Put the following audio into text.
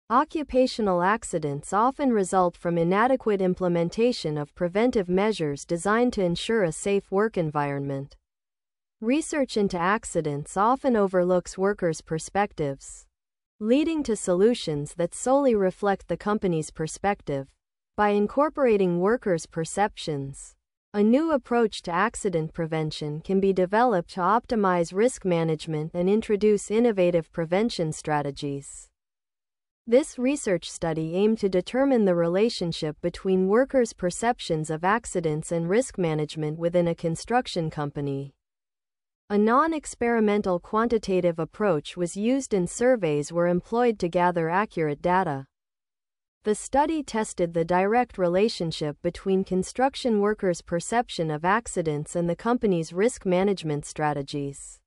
Occupational accidents often result from inadequate implementation of preventive measures designed to ensure a safe work environment. Research into accidents often overlooks workers' perspectives, leading to solutions that solely reflect the company's perspective. By incorporating workers' perceptions, a new approach to accident prevention can be developed to optimize risk management and introduce innovative prevention strategies. This research study aimed to determine the relationship between workers' perceptions of accidents and risk management within a construction company. A non-experimental quantitative approach was used and surveys were employed to gather accurate data. The study tested the direct relationship between construction workers' perception of accidents and the company's risk management strategies.